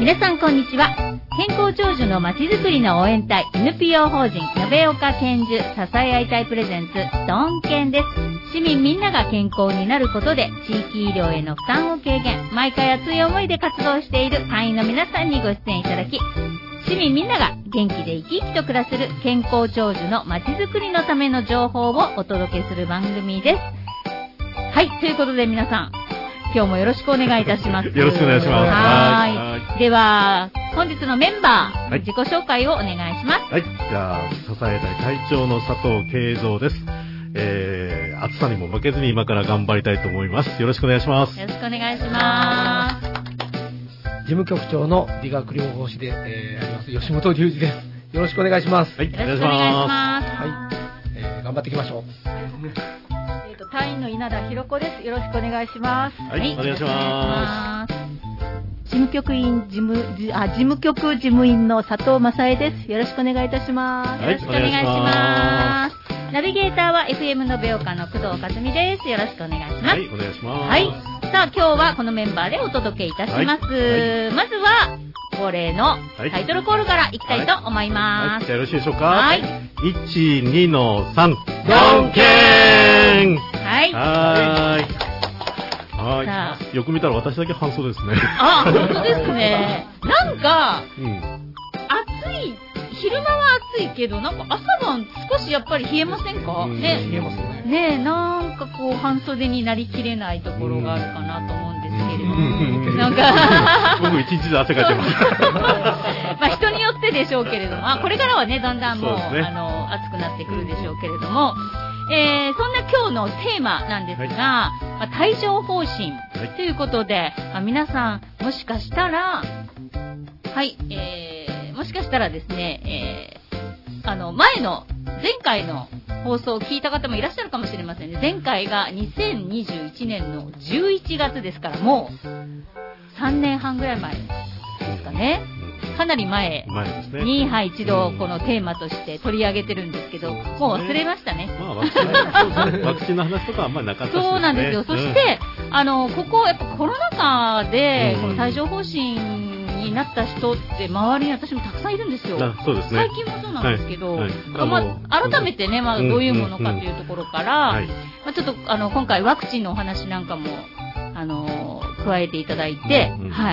皆さんこんにちは。健康長寿のまちづくりの応援隊 NPO 法人延岡健寿支え合い隊プレゼンツドンケンです。市民みんなが健康になることで地域医療への負担を軽減、毎回熱い思いで活動している会員の皆さんにご出演いただき、市民みんなが元気で生き生きと暮らせる健康長寿のまちづくりのための情報をお届けする番組です。はい、ということで皆さん今日もよろしくお願いいたします。 よろしくお願いします。 はい。では本日のメンバー、自己紹介をお願いします。 はい。じゃあ支えたい隊長の佐藤慶三です。暑さにも負けずに今から頑張りたいと思います。よろしくお願いします。 よろしくお願いします。 事務局長の理学療法士で、あります吉本隆二です。よろしくお願いします。 はい。 よろしくお願いします。 はい。頑張っていきましょう。 隊員の稲田博子です。よろしくお願いします。 はい。お願いします。 事務局事務員の佐藤正恵です。よろしくお願いいたします。 よろしくお願いします。ナビゲーターは FM 延岡の工藤克美です。よろしくお願いします。 はい、お願いします。 はい。さあ今日はこのメンバーでお届けいたします。はい、まずは恒例のタイトルコールからいきたいと思います。 はい、じゃあよろしいでしょうか。 はい。 1、2の3、ドンケーン。 はい。 はい。よく見たら私だけ半袖ですね。 あ、本当ですね。なんか、暑い、昼間は暑いけど、なんか朝晩少しやっぱり冷えませんか？ね。 冷えますね。 ね、なんかこう半袖になりきれないところがあるかなと思うんですけれども。なんか僕一日で汗かいてます。 まあ人によってでしょうけれども、これからはね、だんだんもう、暑くなってくるでしょうけれども、そんな今日のテーマなんですが、帯状疱疹ということで、皆さんもしかしたら、はい、もしかしたらですね、前回の放送を聞いた方もいらっしゃるかもしれませんね。前回が2021年の11月ですから、もう3年半ぐらい前ですかね。かなり前に、はい、一度このテーマとして取り上げてるんですけど、もう忘れましたね。 まあ、ワクチンの話とかはあんまりなかったですね。 そうなんですよ。そして、ここ、やっぱコロナ禍で、この帯状疱疹になった人って周りに私もたくさんいるんですよ。 そうですね。 最近もそうなんですけど、改めてね、どういうものかというところから、ちょっと今回ワクチンのお話なんかも、加えていただいて、はい、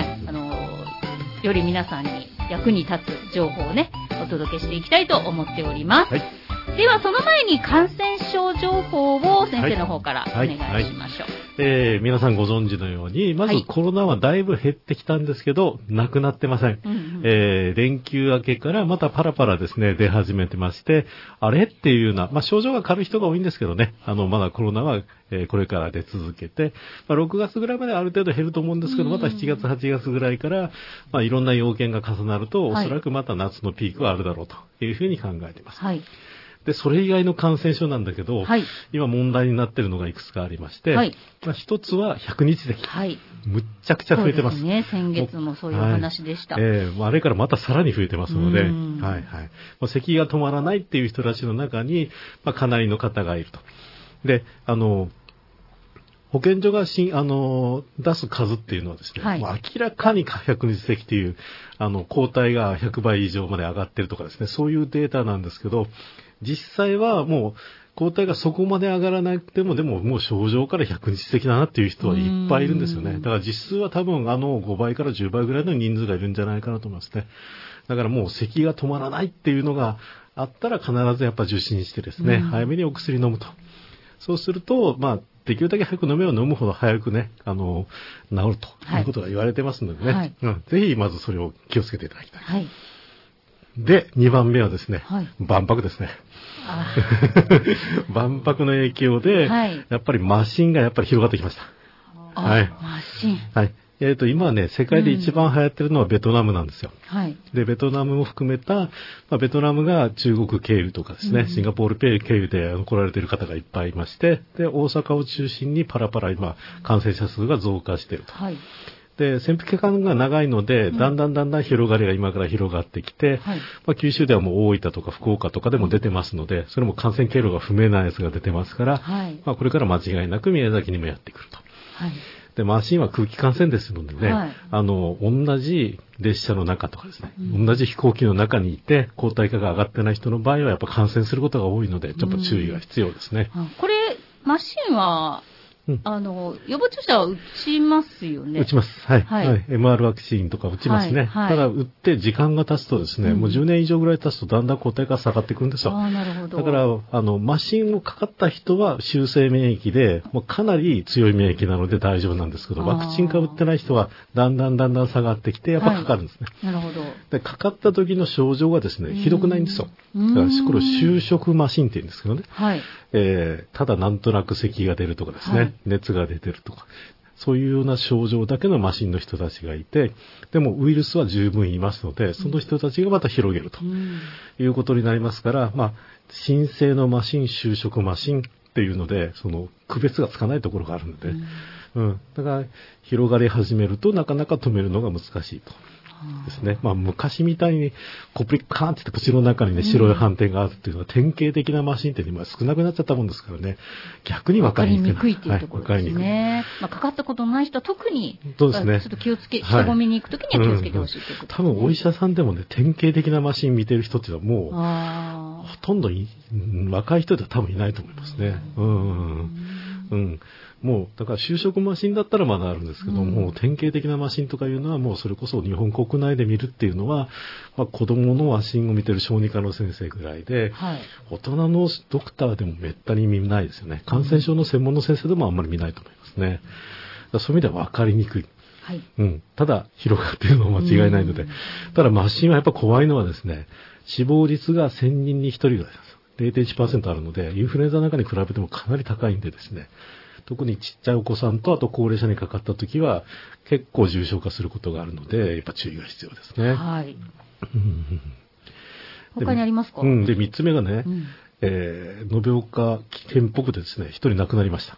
より皆さんに役に立つ情報をね、お届けしていきたいと思っております。はい、ではその前に感染症情報を先生の方からお願いしましょう。 皆さんご存知のように、まずコロナはだいぶ減ってきたんですけど、なくなってません。連休明けからまたパラパラですね、出始めてまして、あれっていうような、症状が軽い人が多いんですけどね、まだコロナは、これから出続けて、6月ぐらいまである程度減ると思うんですけど、また7月、8月ぐらいから、いろんな要件が重なると、おそらくまた夏のピークはあるだろうというふうに考えています。はい。で、それ以外の感染症なんだけど、今問題になっているのがいくつかありまして、一つは100日咳。むっちゃくちゃ増えてます。 そうですね、先月もそういう話でした。 あれからまたさらに増えてますので、咳が止まらないっていう人たちの中に、かなりの方がいると。で、保健所が出す数っていうのはですね、明らかに100日咳っていう、抗体が100倍以上まで上がってるとかですね、そういうデータなんですけど、実際はもう抗体がそこまで上がらなくても、でももう症状から100日咳だなっていう人はいっぱいいるんですよね。だから実数は多分5倍から10倍ぐらいの人数がいるんじゃないかなと思いますね。だからもう咳が止まらないっていうのがあったら必ずやっぱ受診してですね、早めにお薬飲むと。そうすると、できるだけ早く飲めば飲むほど早くね、治るということが言われてますのでね、ぜひまずそれを気をつけていただきたい。で、2番目はですね、万博ですね。万博の影響で、やっぱりマシンがやっぱり広がってきました。 マシン。 今はね、世界で一番流行ってるのはベトナムなんですよ。で、ベトナムも含めた、ベトナムが中国経由とかですね、シンガポール経由で来られている方がいっぱいいまして、で、大阪を中心にパラパラ今、感染者数が増加していると。で、潜伏期間が長いので、だんだん広がりが今から広がってきて、九州ではもう大分とか福岡とかでも出てますので、それも感染経路が不明なやつが出てますから、これから間違いなく宮崎にもやってくると。 で、マシンは空気感染ですのでね、 はい、 同じ列車の中とかですね、同じ飛行機の中にいて、抗体価が上がってない人の場合は、やっぱ感染することが多いので、ちょっと注意が必要ですね。 これ、マシンは、予防注射は打ちますよね。 打ちます。はい。MR ワクチンとか打ちますね。ただ、打って時間が経つとですね、もう10年以上ぐらい経つとだんだん抗体が下がってくるんですよ。 なるほど。 だから、マシンをかかった人は修正免疫で、もうかなり強い免疫なので大丈夫なんですけど、ワクチンか打ってない人はだんだん下がってきて、やっぱかかるんですね。 なるほど。 で、かかった時の症状がですね、ひどくないんですよ。だから、これを収縮マシンって言うんですけどね。 はい。 ただなんとなく咳が出るとかですね、熱が出てるとか、そういうような症状だけのマシンの人たちがいて、でもウイルスは十分いますので、その人たちがまた広げるということになりますから、新生のマシン、収縮マシンっていうので、その区別がつかないところがあるので、だから広がり始めるとなかなか止めるのが難しいと。ですね。昔みたいにコプリカーンって口の中にね、白い斑点があるっていうのは典型的なマシンって今少なくなっちゃったもんですからね。逆に分かりにくいっていうところですね。かかったことのない人は特に、 そうですね。 ちょっと気をつけ、人混みに行くときには気をつけてほしいということですね。 多分お医者さんでもね、典型的なマシン見てる人っていうのはもう、ほとんど若い人では多分いないと思いますね。もう、だから就職マシンだったらまだあるんですけども、典型的なマシンとかいうのはもうそれこそ日本国内で見るっていうのは、子供のマシンを見てる小児科の先生ぐらいで、大人のドクターでもめったに見ないですよね。感染症の専門の先生でもあんまり見ないと思いますね。そういう意味では分かりにくい。ただ、広がっているのは間違いないので、ただマシンはやっぱ怖いのはですね、死亡率が1000人に1人ぐらいです。0.1% あるので、インフルエンザなんかに比べてもかなり高いんでですね、特にちっちゃいお子さんとあと高齢者にかかったときは結構重症化することがあるので、やっぱ注意が必要ですね。 はい。他にありますか？ で、3つ目がね、延岡県北でですね、1人亡くなりました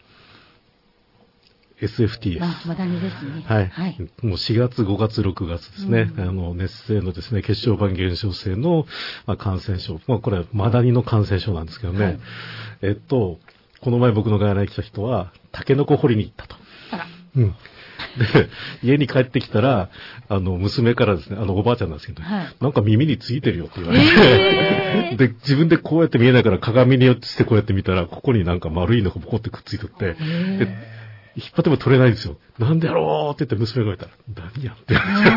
。SFTS。 マダニですね。 はい。もう4月、5月、6月ですね。熱性のですね、血小板減少性の、感染症。これはマダニの感染症なんですけどね。この前僕の外来に来た人は、タケノコ掘りに行ったと。で、家に帰ってきたら、娘からですね、おばあちゃんなんですけど、なんか耳についてるよって言われて、で、自分でこうやって見えないから鏡によってこうやって見たら、ここになんか丸いのがポコってくっついてって、で、引っ張っても取れないんですよ。なんでやろうって言って娘が言ったら、何やって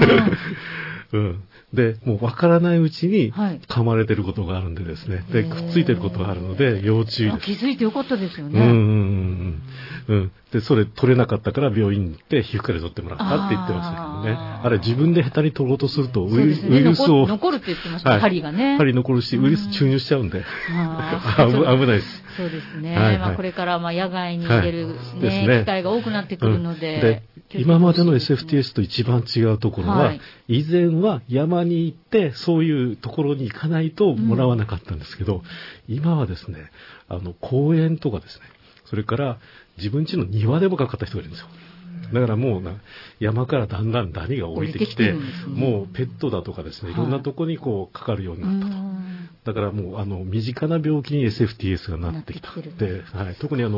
で、もう分からないうちに噛まれてることがあるんでですね。で、くっついてることがあるので、要注意です。 気づいてよかったですよね。 で、それ取れなかったから病院に行って皮膚科で取ってもらったって言ってましたけどね。あれ自分で下手に取ろうとするとウイルスを。 残るって言ってました、針がね。 針残るし、ウイルス注入しちゃうんで。危ないです。 そうですね。これから野外に出る機会が多くなってくるので。 今までの SFTS と一番違うところは、以前は山に行ってそういうところに行かないともらわなかったんですけど、今はですね、公園とかですね、それから自分家の庭でもかかった人がいるんですよ。だからもう山からだんだんダニが降りてきて、もうペットだとかですね、いろんなとこにかかるようになったと。だからもう身近な病気に SFTS がなってきた。で、特に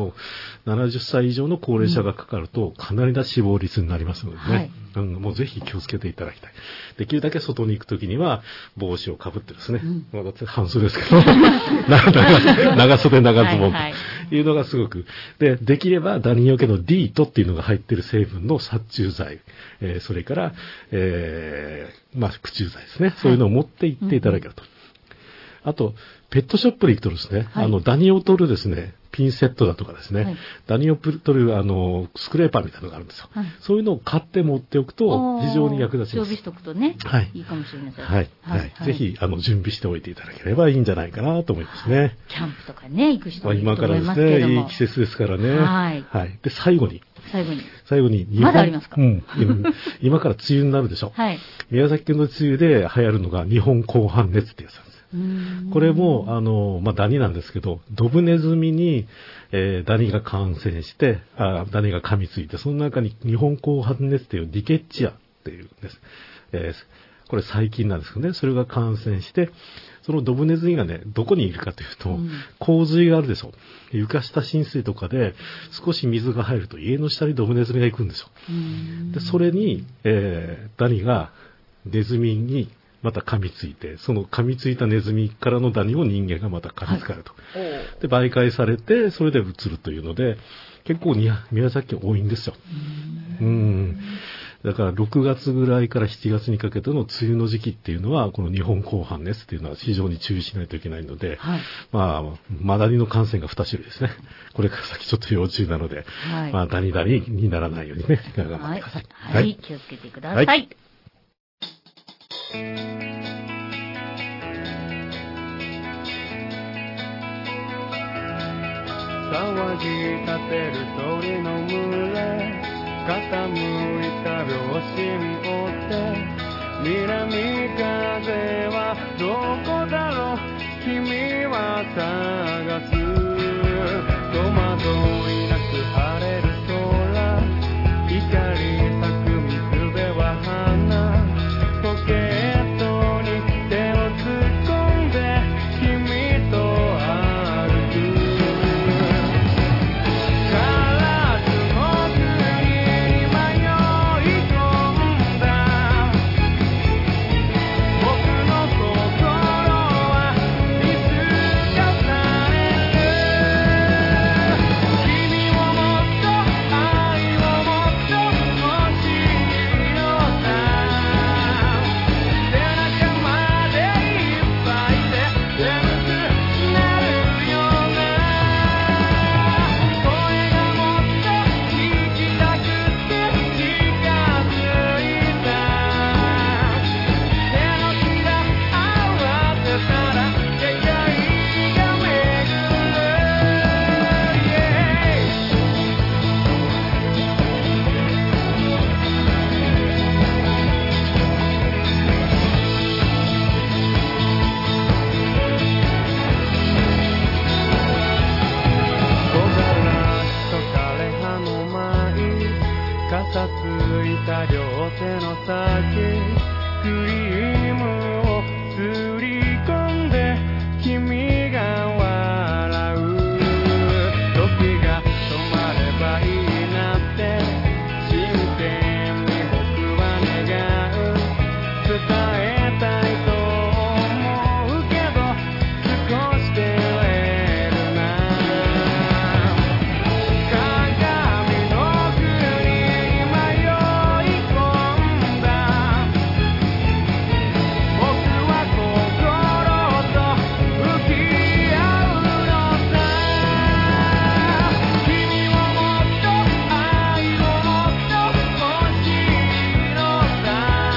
70歳以上の高齢者がかかるとかなりな死亡率になりますのでね、もうぜひ気をつけていただきたい。できるだけ外に行くときには帽子をかぶってですね、半袖ですけど、長袖長ズボンというのがすごく、できればダニよけの DEET っていうのが入っている成分の殺虫剤、それから、駆虫剤ですね、そういうのを持って行っていただけると。あと、ペットショップに行くとですね、ダニを取るですね、ピンセットだとかですね、ダニを取るスクレーパーみたいなのがあるんですよ。そういうのを買って持っておくと非常に役立ちます。 常備しておくとね、いいかもしれません。 ぜひ準備しておいていただければいいんじゃないかなと思いますね。 キャンプとかね、行く人もいると今からですね、いい季節ですからね。で、最後に。 まだありますか？ 今から梅雨になるでしょ。宮崎県の梅雨で流行るのが日本紅斑熱ってやつなんです。これも、ダニなんですけど、ドブネズミに、ダニが感染して、ダニが噛みついて、その中に日本紅斑熱っていうディケッチアっていうんです。これ細菌なんですけどね、それが感染して、 そのドブネズミがね、どこにいるかというと、洪水があるでしょ。床下浸水とかで少し水が入ると家の下にドブネズミが行くんですよ。で、それに、ダニがネズミにまた噛みついて、その噛みついたネズミからのダニを人間がまた噛みつかれると。で、媒介されて、それで移るというので、結構宮崎多いんですよ。だから6月ぐらいから7月にかけての梅雨の時期っていうのは、この日本紅斑熱っていうのは非常に注意しないといけないので、マダニの感染が2種類ですね。これから先ちょっと要注意なので、ダニにならないようにね、頑張ってください。 はい、気をつけてください。 騒ぎ立てる鳥の群れ、傾いた両親追って南風はどこだろう、君は探す。戸惑いなく晴れる空、光咲く水辺は花、ポケットに手を突っ込んで君と歩く。傘ついた両手の先、クリームをすり込んで君が笑う。時が止まればいいなって真剣に僕は願う。伝えたいと思うけど少し照れるな。鏡の国に迷い込んだ僕は心と向き合うのさ。君をもっと愛をもっと欲しいのさ。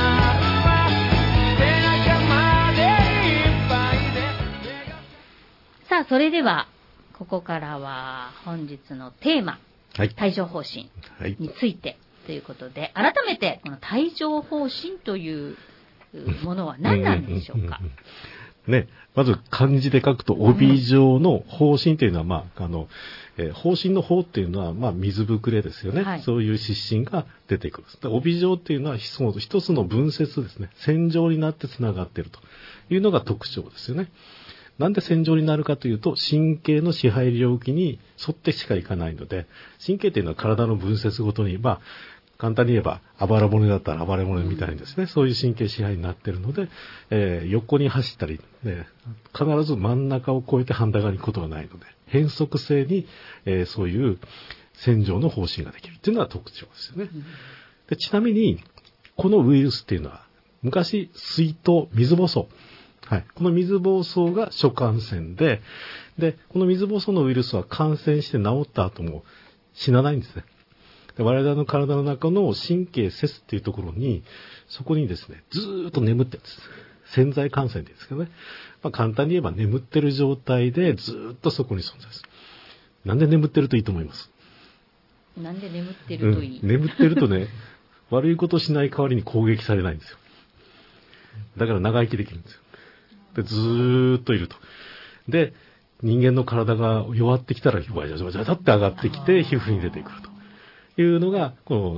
背中までいっぱいで。 さあ、それでは、ここからは本日のテーマ、帯状疱疹についてということで、改めてこの帯状疱疹というものは何なんでしょうか。 ね、まず漢字で書くと帯状の疱疹というのは、疱疹の疱っていうのは、水ぶくれですよね。そういう湿疹が出てくる。帯状っていうのは一つの分節ですね。線状になってつながっているというのが特徴ですよね。なんで線状になるかというと、神経の支配領域に沿ってしかいかないので、神経というのは体の分節ごとに、簡単に言えば、あばら骨だったらあばら骨みたいにですね、そういう神経支配になっているので、横に走ったり、必ず真ん中を越えて反対側に行くことがないので、変則性に、そういう線状の疱疹ができるというのが特徴ですよね。で、ちなみに、このウイルスっていうのは、昔、水痘、水疱瘡。この水疱瘡が初感染で、この水疱瘡のウイルスは感染して治った後も死なないんですね。で、我々の体の中の神経節っていうところに、そこにですね、ずーっと眠ってるんです。潜在感染って言うんですけどね。簡単に言えば眠ってる状態でずーっとそこに存在する。なんで眠ってるといいと思います？ なんで眠ってるといい？ 眠ってるとね、悪いことしない代わりに攻撃されないんですよ。だから長生きできるんですよ。で、ずーっといると。で、人間の体が弱ってきたら、わじゃわじゃわじゃって上がってきて、皮膚に出てくるというのが、この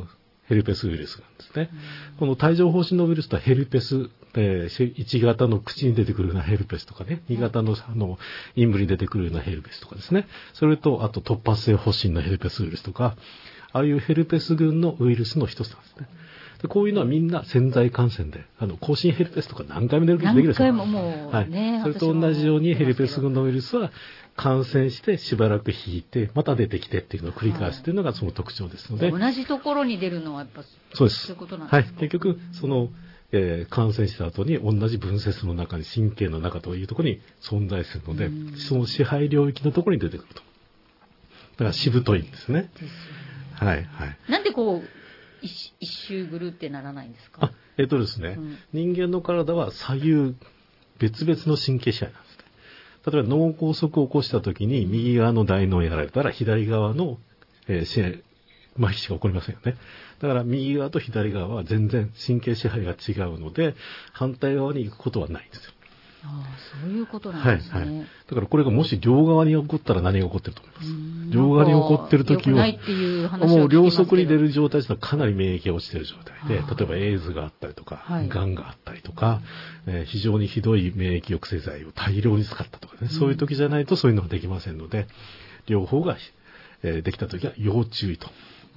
ヘルペスウイルスなんですね。この帯状疱疹のウイルスとはヘルペス、1型の口に出てくるようなヘルペスとかね、2型の陰部に出てくるようなヘルペスとかですね。それと、あと突発性発疹のヘルペスウイルスとか、ああいうヘルペス群のウイルスの一つなんですね。でこういうのはみんな潜在感染で、口唇ヘルペスとか何回もできるでしょ。 何回ももうね、 はい。それと同じようにヘルペス群のウイルスは感染してしばらく引いて、また出てきてっていうのを繰り返すというのがその特徴ですので。 同じところに出るのはやっぱそうです。 そういうことなんですね。 はい。結局、感染した後に同じ分節の中に神経の中というところに存在するので、その支配領域のところに出てくると。だからしぶといんですね。はい、はい。 なんでこう、一周ぐるってならないんですか？ ですね、人間の体は左右別々の神経支配なんですね。例えば脳梗塞を起こした時に右側の大脳をやられたら左側の、麻痺しか起こりませんよね。だから右側と左側は全然神経支配が違うので反対側に行くことはないんですよ。 ああ、そういうことなんですね。はいはい。 だからこれがもし両側に起こったら何が起こってると思います？両側に起こってるときは、もう両側に出る状態というのはかなり免疫が落ちている状態で、例えばエイズがあったりとか、がんがあったりとか、非常にひどい免疫抑制剤を大量に使ったとかね、そういう時じゃないとそういうのができませんので、両方が、できた時は要注意と。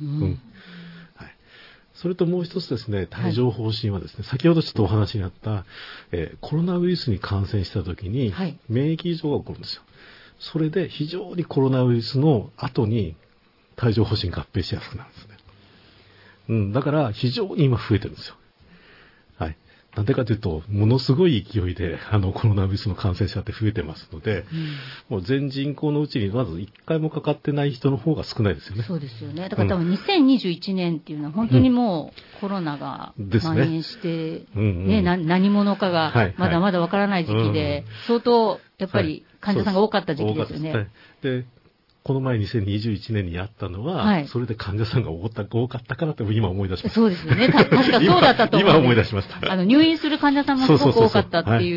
それともう一つですね、帯状疱疹はですね、先ほどちょっとお話にあった、コロナウイルスに感染した時に、免疫異常が起こるんですよ。それで非常にコロナウイルスの後に帯状疱疹合併しやすくなるんですね。だから非常に今増えてるんですよ。はい。なんでかというと、ものすごい勢いで、コロナウイルスの感染者って増えてますので、もう全人口のうちにまず1回もかかってない人の方が少ないですよね。 そうですよね。だから多分2021年っていうのは本当にもうコロナが蔓延して、何者かがまだまだわからない時期で、相当やっぱり患者さんが多かった時期ですよね。 でこの前2021年にやったのは、それで患者さんが多かったからって今思い出しました。 そうですよね。確かそうだったと思う。 今思い出しました。 入院する患者さんもすごく多かったっていう、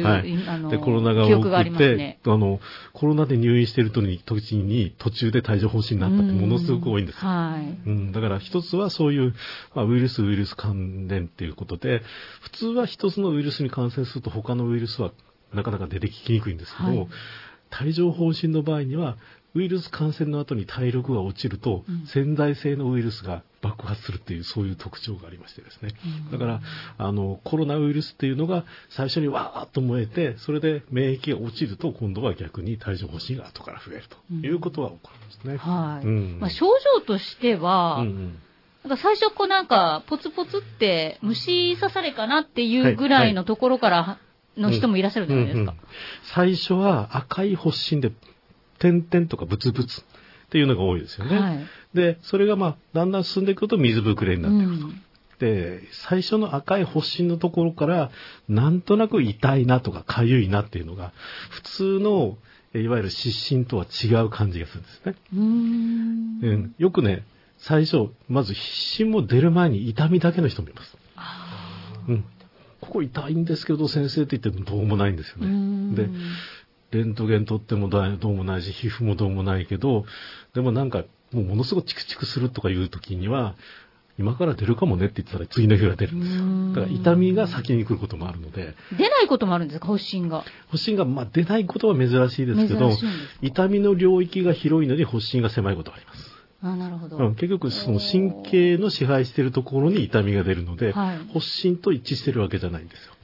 で、コロナが記憶がありますね。 コロナで入院している時に途中で帯状疱疹になったってものすごく多いんですよ。だから一つはそういう、ウイルス関連っていうことで、普通は一つのウイルスに感染すると他のウイルスはなかなか出てきにくいんですけど、帯状疱疹の場合には、ウイルス感染の後に体力が落ちると、潜在性のウイルスが爆発するっていう、そういう特徴がありましてですね。だから、コロナウイルスっていうのが最初にわーっと燃えて、それで免疫が落ちると、今度は逆に帯状疱疹が後から増えるということは起こるんですね。 症状としては、なんか最初ポツポツって虫刺されかなっていうぐらいのところからの人もいらっしゃるじゃないですか。 最初は赤い発疹で、点々とかブツブツっていうのが多いですよね。で、それがだんだん進んでいくと水ぶくれになっていくと。で、最初の赤い発疹のところから、なんとなく痛いなとか痒いなっていうのが、普通の、いわゆる湿疹とは違う感じがするんですね。よくね、最初、まず湿疹も出る前に痛みだけの人もいます。ここ痛いんですけど、先生って言ってもどうもないんですよね。で、レントゲン取ってもどうもないし、皮膚もどうもないけど、でももうものすごくチクチクするとかいう時には、今から出るかもねって言ったら次の日が出るんですよ。だから痛みが先に来ることもあるので。 出ないこともあるんですか、発疹が。 発疹が、出ないことは珍しいですけど、痛みの領域が広いのに発疹が狭いことがあります。 なるほど。 結局その神経の支配しているところに痛みが出るので、発疹と一致してるわけじゃないんですよ。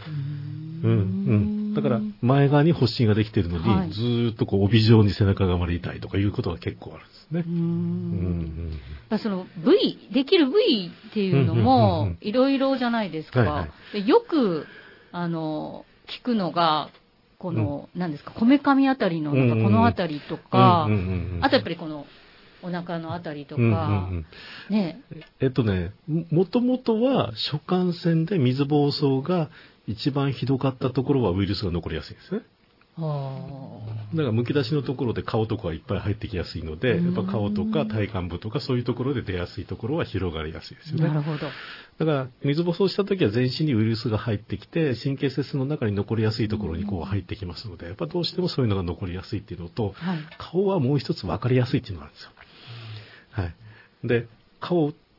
だから前側に発疹ができているのに、ずーっと帯状に背中がまで痛いとかいうことが結構あるんですね。 そのできる部位っていうのもいろいろじゃないですか。よく聞くのがこの何ですか、こめかみあたりのこのあたりとか、あとやっぱりこのお腹のあたりとか、ね。 もともとは初感染で水疱瘡が一番ひどかったところはウイルスが残りやすいんですね。だからむき出しのところで顔とかはいっぱい入ってきやすいので、やっぱ顔とか体幹部とかそういうところで出やすいところは広がりやすいですよね。 なるほど。 だから水疱瘡した時は全身にウイルスが入ってきて、神経節の中に残りやすいところに入ってきますので、やっぱどうしてもそういうのが残りやすいっていうのと、顔はもう一つ分かりやすいっていうのがあるんですよ。で、顔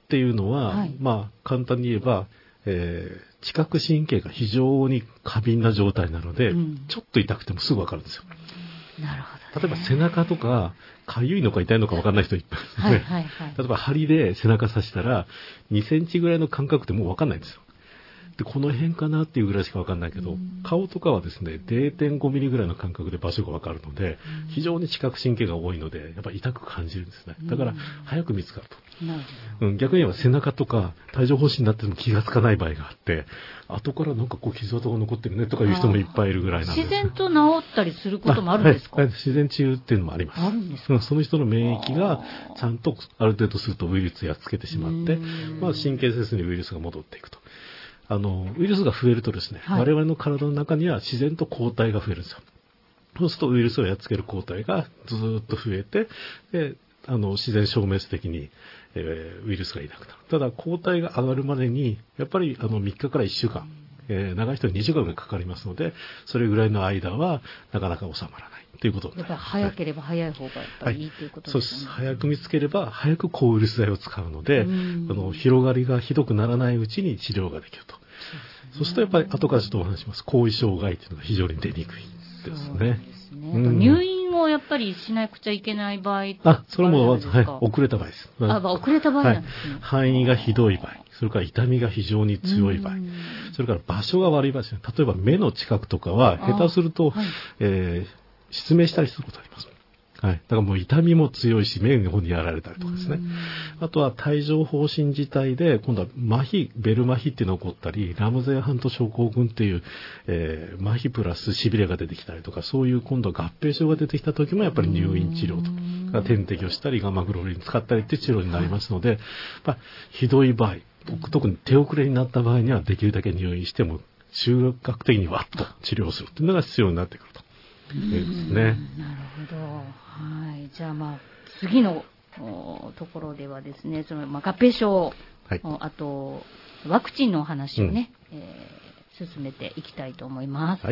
っていうのは、 はい、 まあ、簡単に言えば、知覚神経が非常に過敏な状態なので、ちょっと痛くてもすぐわかるんですよ。 なるほど、ね。 例えば背中とか、かゆいのか痛いのかわかんない人いっぱいいますね。 はいはいはい。 例えば針で背中刺したら、2センチぐらいの間隔ってもうわかんないんですよ。で、この辺かなっていうぐらいしかわかんないけど、顔とかはですね、0.5 ミリぐらいの間隔で場所がわかるので、非常に知覚神経が多いので、やっぱり痛く感じるんですね。だから、早く見つかると。 なるほど。 逆に言えば背中とか帯状疱疹になっても気がつかない場合があって、後からなんかこう傷跡が残ってるねとかいう人もいっぱいいるぐらいなんです。 自然と治ったりすることもあるんですか？ はい、自然治癒っていうのもあります。 あるんですか？ その人の免疫がちゃんとある程度するとウイルスやっつけてしまって、まあ、神経節にウイルスが戻っていくと。ウイルスが増えるとですね、はい、我々の体の中には自然と抗体が増えるんですよ。そうするとウイルスをやっつける抗体がずーっと増えて、で、自然消滅的に、ウイルスがいなくなる。ただ、抗体が上がるまでに、やっぱり3日から1週間、長い人は2週間ぐらいかかりますので、それぐらいの間はなかなか収まらないということになります。 やっぱり早ければ早い方がやっぱりいいということですね。 そうです。早く見つければ早く抗ウイルス剤を使うので、広がりがひどくならないうちに治療ができると。そうするとやっぱり後からちょっとお話します。後遺障害というのが非常に出にくいですね。 入院をやっぱりしなくちゃいけない場合それも、はい、遅れた場合です。 遅れた場合なんですね。 範囲がひどい場合、それから痛みが非常に強い場合、それから場所が悪い場合ですね。例えば目の近くとかは、下手すると、失明したりすることあります。はい。だからもう痛みも強いし、目の方にやられたりとかですね。あとは帯状疱疹自体で、今度は麻痺、ベル麻痺っていうのが起こったり、ラムゼイハント症候群っていう、麻痺プラス痺れが出てきたりとか、そういう今度は合併症が出てきた時もやっぱり入院治療とか、点滴をしたり、ガンマグロリン使ったりっていう治療になりますので、ひどい場合、特に手遅れになった場合にはできるだけ入院しても、中学的にわっと治療するっていうのが必要になってくると。ですね。 なるほど。はい。じゃあ次のところではですね、その合併症、はい、あとワクチンのお話をね、進めていきたいと思います。はい。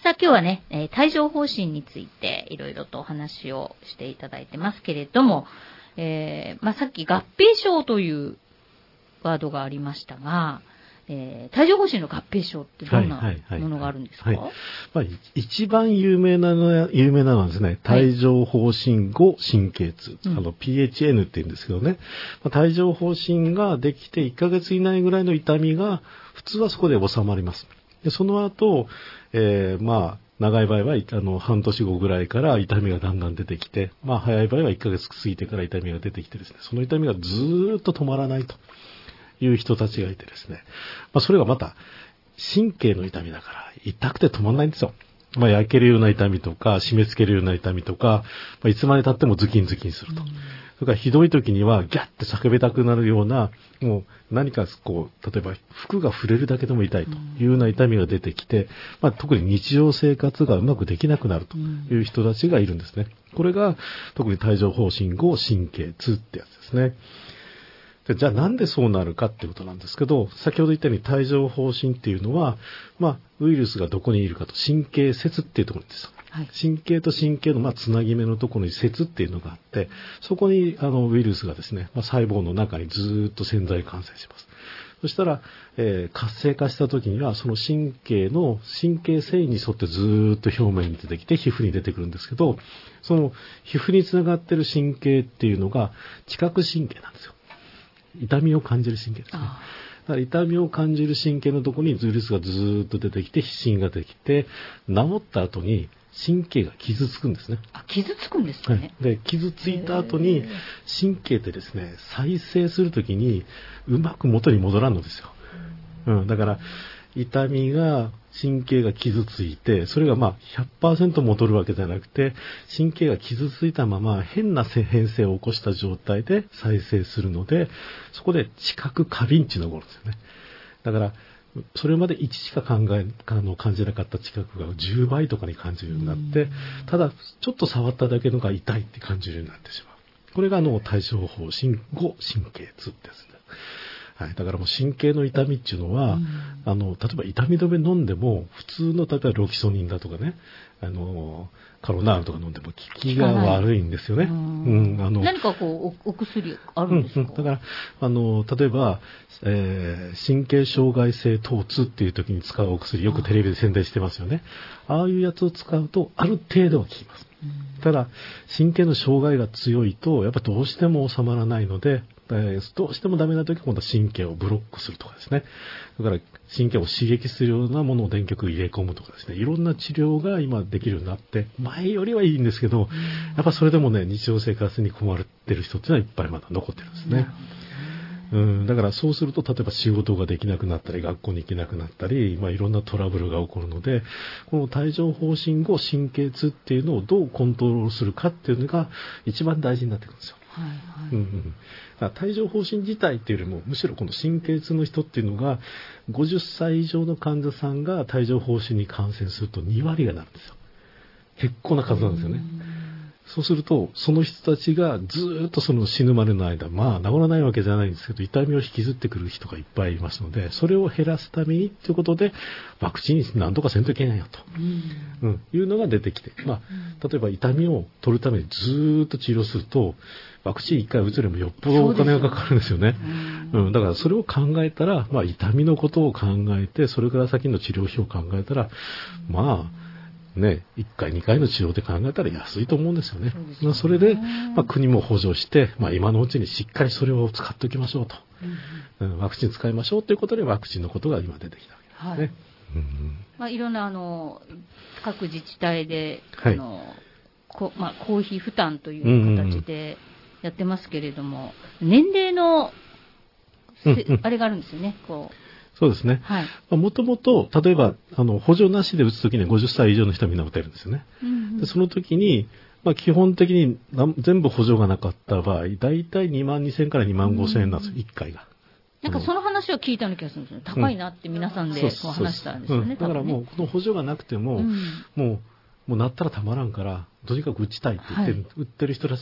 さあ今日はね、帯状疱疹についていろいろとお話をしていただいてますけれども、さっき合併症というワードがありましたが、帯状疱疹の合併症ってどんなものがあるんですか？ 一番有名なのはですね、帯状疱疹後神経痛、PHN って言うんですけどね、帯状疱疹ができて1ヶ月以内ぐらいの痛みが普通はそこで収まります。でその後、長い場合は半年後ぐらいから痛みがだんだん出てきて、早い場合は1ヶ月過ぎてから痛みが出てきてですね、その痛みがずーっと止まらないという人たちがいてですね、それがまた神経の痛みだから痛くて止まらないんですよ。焼けるような痛みとか締め付けるような痛みとか、いつまで経ってもズキンズキンすると。それからひどい時にはギャッて叫びたくなるような、もう何か例えば服が触れるだけでも痛いというような痛みが出てきて、特に日常生活がうまくできなくなるという人たちがいるんですね。これが特に帯状疱疹後神経痛ってやつですね。でじゃあなんでそうなるかっていうことなんですけど、先ほど言ったように帯状疱疹っていうのは、ウイルスがどこにいるかと神経節っていうところです。神経と神経のつなぎ目のところに節っていうのがあって、そこにウイルスがですね、細胞の中にずーっと潜在感染します。そしたら、活性化した時にはその神経の神経繊維に沿ってずーっと表面に出てきて皮膚に出てくるんですけど、その皮膚につながってる神経っていうのが知覚神経なんですよ。痛みを感じる神経ですね。だから痛みを感じる神経のところにウイルスがずーっと出てきて皮疹ができて、治った後に神経が傷つくんですね。 傷つくんですね。 で、傷ついた後に神経ってですね、再生するときにうまく元に戻らんのですよ。だから痛みが神経が傷ついて、それが100% 戻るわけじゃなくて、神経が傷ついたまま変な変性を起こした状態で再生するので、そこで知覚過敏値が起こるんですよね。だからそれまで1しか感じなかった知覚が10倍とかに感じるようになって、ただちょっと触っただけのが痛いって感じるようになってしまう。これが帯状疱疹後神経痛ってやつです。だからもう神経の痛みっていうのは、例えば痛み止め飲んでも普通の例えばロキソニンだとかね、カロナールとか飲んでも効きが悪いんですよね。 何かお薬あるんですか？ だから例えば、神経障害性疼痛っていう時に使うお薬、よくテレビで宣伝してますよね。ああいうやつを使うとある程度は効きます。ただ神経の障害が強いとやっぱどうしても収まらないので、どうしてもダメな時は今度は神経をブロックするとかですね。だから神経を刺激するようなものを電極入れ込むとかですね。いろんな治療が今できるようになって、前よりはいいんですけど、やっぱそれでもね、日常生活に困ってる人っていうのはいっぱいまだ残ってるんですね。だからそうすると例えば仕事ができなくなったり学校に行けなくなったり、いろんなトラブルが起こるので、この帯状疱疹後神経痛っていうのをどうコントロールするかっていうのが一番大事になってくるんですよ。帯状疱疹自体っていうよりもむしろこの神経痛の人っていうのが50歳以上の患者さんが帯状疱疹に感染すると2割がなるんですよ。結構な数なんですよね。そうするとその人たちがずーっとその死ぬまでの間、治らないわけじゃないんですけど痛みを引きずってくる人がいっぱいいますので、それを減らすためにということでワクチンなんとかせんといけないよと、いうのが出てきて、例えば痛みを取るためにずーっと治療するとワクチン1回打つよりもよっぽどお金がかかるんですよね。だからそれを考えたら、痛みのことを考えて、それから先の治療費を考えたら、1回2回の治療で考えたら安いと思うんですよね。それで、国も補助して、今のうちにしっかりそれを使っておきましょうと、ワクチン使いましょうということでワクチンのことが今出てきたわけですね。 いろんな各自治体で公費負担という形でやってますけれども、年齢のあれがあるんですよね。 そうですね。もともと、例えば、補助なしで打つときには50歳以上の人はみんな打てるんですよね。でその時に、基本的に全部補助がなかった場合、だいたい22,000から25,000円なんですよ、1回が。 なんかその話を聞いたような気がするんですよね。高いなって皆さんで話したんですよね。 だからもう、この補助がなくても、もうなったらたまらんから、とにかく打ちたいって言って、打ってる人たちはいっ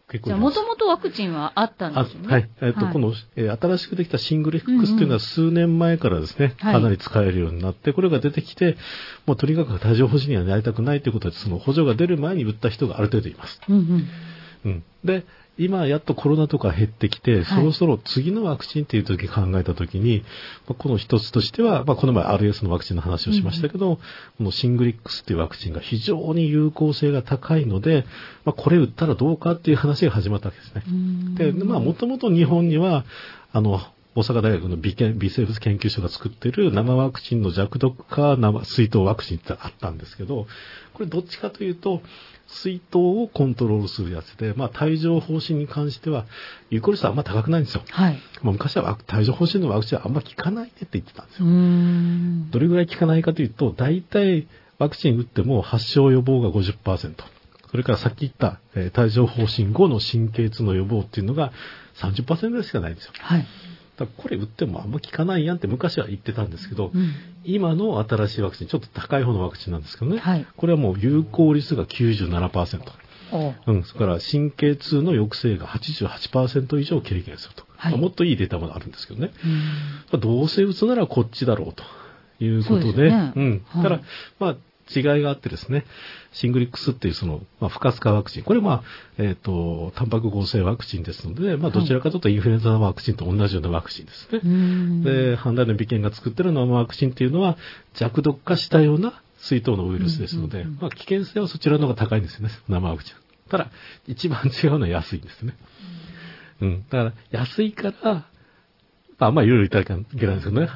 結構じゃあ、もともとワクチンはあったんですよね。 はい。この、新しくできたシングリックスというのは数年前からですね、かなり使えるようになって、これが出てきて、もうとにかく帯状疱疹にはなりたくないということで、その補助が出る前に打った人がある程度います。で、今やっとコロナとか減ってきて、そろそろ次のワクチンっていう時考えた時に、この一つとしては、この前 RS のワクチンの話をしましたけど、このシングリックスっていうワクチンが非常に有効性が高いので、これ打ったらどうかっていう話が始まったわけですね。で、もともと日本には、大阪大学の微生物研究所が作っている生ワクチンの弱毒化水筒ワクチンってあったんですけど、これどっちかというと、水筒をコントロールするやつで、帯状疱疹に関しては、有効率はあんま高くないんですよ。 はい。 昔は帯状疱疹のワクチンはあんま効かないねって言ってたんですよ。どれぐらい効かないかというと、大体ワクチン打っても発症予防が 50%。それからさっき言った帯状疱疹後の神経痛の予防っていうのが 30% しかないんですよ。 はい。 だからこれ打ってもあんま効かないやんって昔は言ってたんですけど、今の新しいワクチン、ちょっと高い方のワクチンなんですけどね、これはもう有効率が 97%。それから神経痛の抑制が 88% 以上軽減すると。もっといいデータもあるんですけどね。どうせ打つならこっちだろうということで、ただ、違いがあってですね、シングリックスっていうその、不活化ワクチン。これタンパク合成ワクチンですので、どちらかというとインフルエンザワクチンと同じようなワクチンですね。で、阪大の鼻炎が作ってる生ワクチンっていうのは弱毒化したような水筒のウイルスですので、危険性はそちらの方が高いんですよね、生ワクチン。ただ、一番違うのは安いんですね。だから、安いから、いろいろ言ったらいけないんですけどね。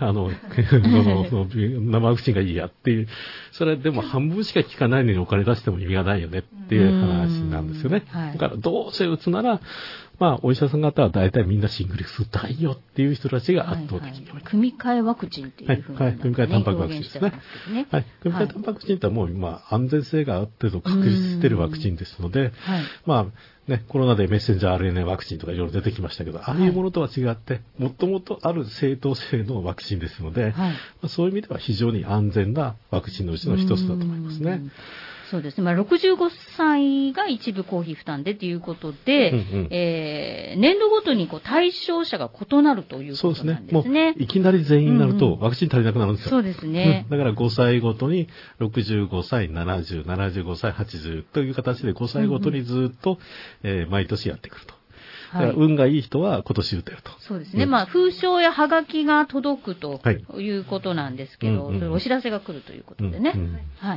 生ワクチンがいいやっていう。それでも半分しか効かないのにお金出しても意味がないよねっていう話なんですよね。だからどうせ打つなら、お医者さん方は大体みんなシングリックス打ったらいいよっていう人たちが圧倒的に多い。 組み換えワクチンっていうふうに、 組み換えタンパクワクチンですね。組み換えタンパクワクチンってもう安全性がある程度確立しているワクチンですので、コロナでメッセンジャー RNA ワクチンとかいろいろ出てきましたけど、ああいうものとは違って、もともとある正当性のワクチンですので、そういう意味では非常に安全なワクチンのうちの一つだと思いますね。 そうですね。65歳が一部公費負担でということで、年度ごとに対象者が異なるということなんですね。そうですね。もういきなり全員になるとワクチン足りなくなるんですよ。 そうですね。 だから5歳ごとに65歳、70、75歳、80という形で5歳ごとにずっと、毎年やってくると。運がいい人は今年打てると。 そうですね。封書やハガキが届くということなんですけど、お知らせが来るということでね。はい。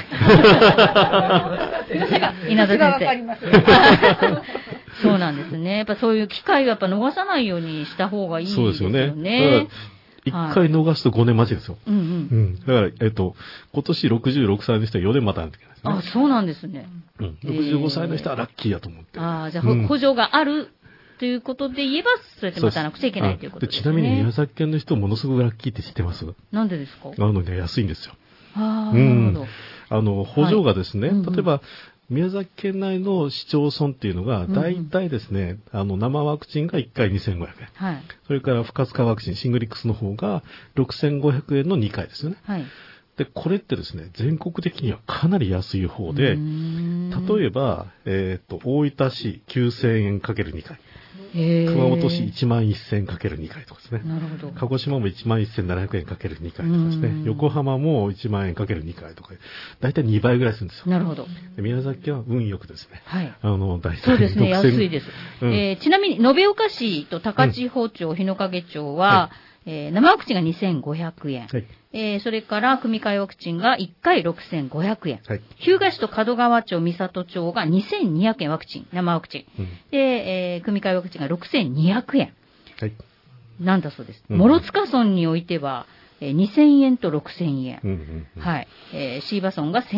稲田先生。そうなんですね。やっぱそういう機会を逃さないようにした方がいいですよね。そうですよね。 一回逃すと5年待ちですよ。だから、今年66歳の人は4年待たないといけないですね。 あ、そうなんですね。 65歳の人はラッキーやと思って。 じゃあ、補助があるということで言えば、そうやって待たなくちゃいけないということですね。 ちなみに宮崎県の人ものすごくラッキーって知ってます？ なんでですか？ 安いんですよ。 なるほど。 補助がですね、例えば、宮崎県内の市町村っていうのが、大体ですね、生ワクチンが1回2500円。それから不活化ワクチン、シングリックスの方が6500円の2回ですよね。で、これってですね、全国的にはかなり安い方で、例えば、大分市9000円かける2回。熊本市1万1000円かける2回とかですね。 なるほど。 鹿児島も1万1700円かける2回とかですね。横浜も1万円かける2回とか、だいたい2倍ぐらいするんですよ。 なるほど。 宮崎県は運よくですね。だいたいそうですね、安いです。ちなみに、延岡市と高千穂町、日之影町は、生ワクチンが2500円。それから、組み換えワクチンが1回6500円。日向市と門川町、三郷町が2200円ワクチン、生ワクチン。で、組み換えワクチンが6200円。なんだそうです。諸塚村においては、2000円と6000円。椎葉村は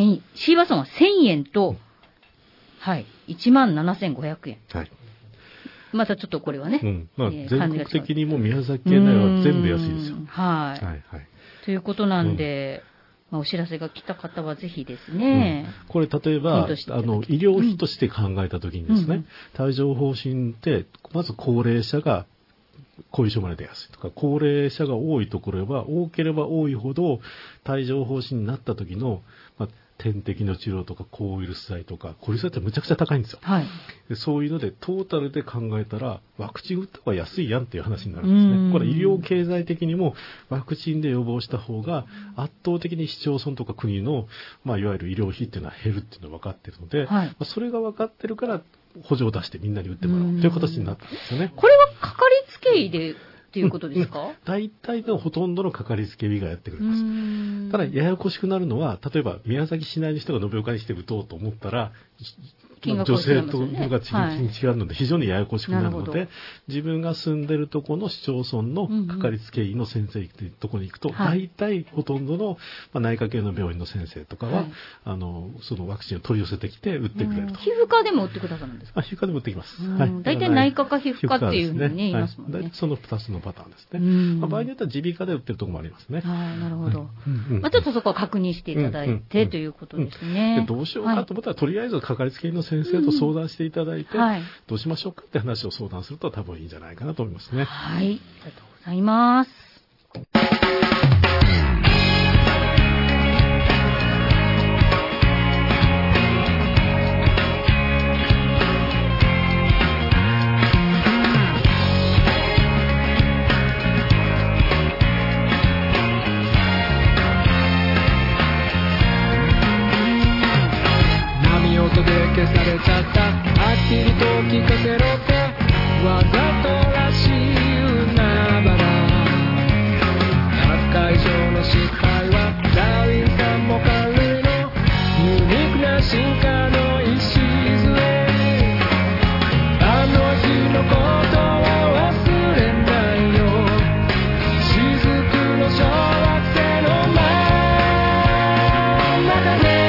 1000円と、17500円。またちょっとこれはね。 全国的にも宮崎県内は全部安いですよ。 ということなんで、お知らせが来た方はぜひですね。 これ例えば、医療費として考えたときにですね、帯状疱疹って、まず高齢者が後遺症まで出やすいとか、高齢者が多いところは多ければ多いほど帯状疱疹になった時の、 点滴の治療とか抗ウイルス剤とか、抗ウイルス剤ってむちゃくちゃ高いんですよ。 はい。 でそういうのでトータルで考えたらワクチン打った方が安いやんっていう話になるんですね。これ医療経済的にもワクチンで予防した方が圧倒的に市町村とか国の、いわゆる医療費っていうのは減るっていうのは分かっているので、 はい、 それが分かってるから補助を出してみんなに打ってもらおうという形になったんですよね。 これはかかりつけ医でっていうことですか？ 大体のほとんどのかかりつけ医がやってくれます。ただややこしくなるのは、例えば宮崎市内の人が延岡にして打とうと思ったら、女性とが違うので非常にややこしくなるので、自分が住んでるところの市町村のかかりつけ医の先生っていうところに行くと、大体ほとんどの内科系の病院の先生とかは、そのワクチンを取り寄せてきて打ってくれると。 皮膚科でも打ってくださるんですか？ 皮膚科でも打ってきます。 大体内科か皮膚科っていうふうに言いますもんね。 その2つのパターンですね。場合によっては耳鼻科で打ってるところもありますね。 なるほど。ちょっとそこは確認していただいてということですね。 どうしようかと思ったら、とりあえずかかりつけ医の先生と相談していただいて、どうしましょうかって話を相談すると多分いいんじゃないかなと思いますね。 はい、ありがとうございます。 消されちゃったはっきりと聞かせろってわざとらしい海原100回以上の失敗はダーウィンさんも軽いのユニークな進化の礎あの日のことは忘れないよ雫の小惑星の真ん中で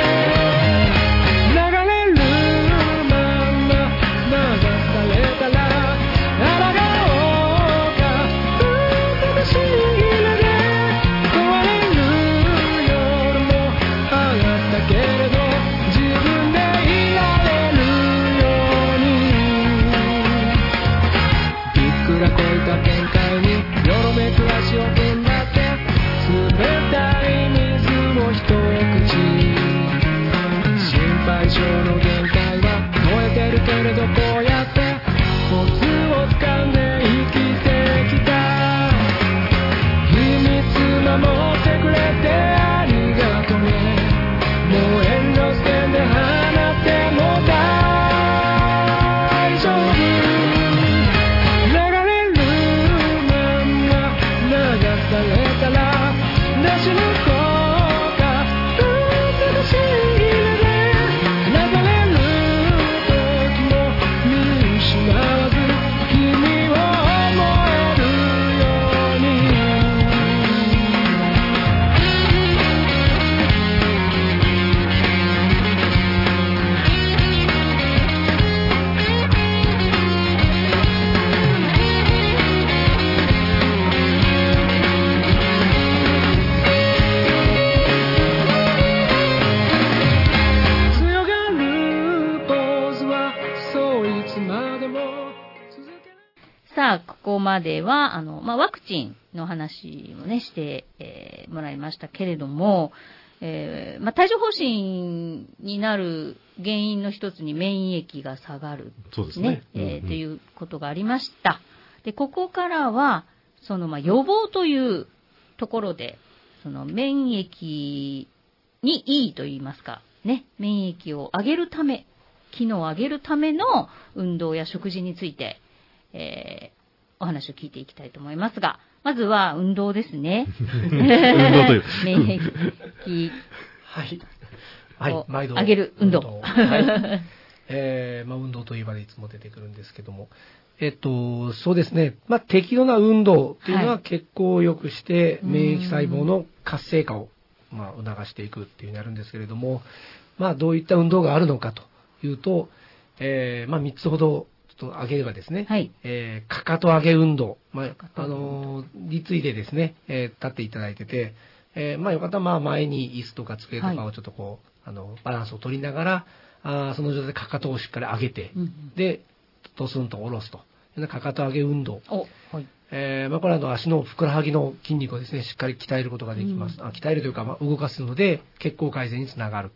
ここまではワクチンの話もねして、もらいましたけれども、帯状疱疹になる原因の一つに免疫が下がる、 そうですね、 ということがありました。でここからはその予防というところでその免疫にいいと言いますかね、免疫を上げるため、機能を上げるための運動や食事について、お話を聞いていきたいと思いますが、まずは運動ですね。 運動という免疫を上げる運動。 運動といえばいつも出てくるんですけども、そうですね、適度な運動というのは血行を良くして免疫細胞の活性化を促していくっていうになるんですけれども、どういった運動があるのかというと、3つほど挙げればですね、かかと上げ運動、立位でですね、立っていただいてて、よかったら前に椅子とか机とかをちょっとバランスを取りながら、その状態でかかとをしっかり上げて、でドスンと下ろすというようなかかと上げ運動。これは足のふくらはぎの筋肉をですねしっかり鍛えることができます。鍛えるというか、動かすので血行改善につながると。